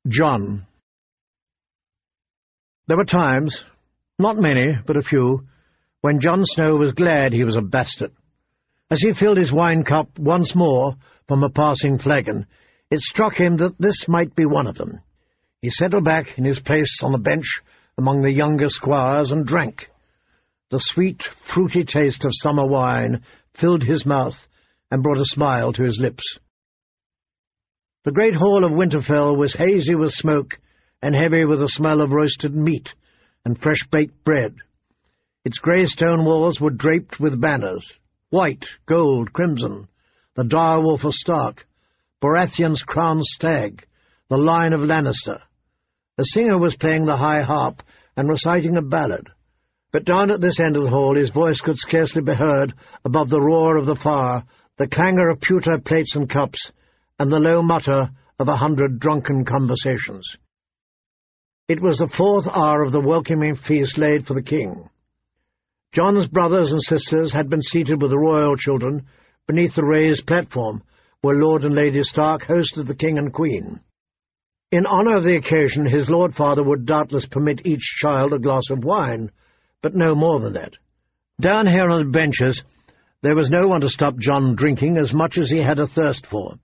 John. There were times, not many, but a few, when John Snow was glad he was a bastard. As he filled his wine-cup once more from a passing flagon, it struck him that this might be one of them. He settled back in his place on the bench among the younger squires and drank. The sweet, fruity taste of summer wine filled his mouth and brought a smile to his lips. The great hall of Winterfell was hazy with smoke and heavy with the smell of roasted meat and fresh-baked bread. Its grey stone walls were draped with banners, white, gold, crimson, the direwolf of Stark, Baratheon's crowned stag, the Lion of Lannister. A singer was playing the high harp and reciting a ballad, but down at this end of the hall his voice could scarcely be heard above the roar of the fire, the clangor of pewter plates and cups, and the low mutter of 100 drunken conversations. It was the 4th hour of the welcoming feast laid for the king. Jon's brothers and sisters had been seated with the royal children beneath the raised platform where Lord and Lady Stark hosted the king and queen. In honour of the occasion, his lord father would doubtless permit each child a glass of wine, but no more than that. Down here on the benches there was no one to stop John drinking as much as he had a thirst for.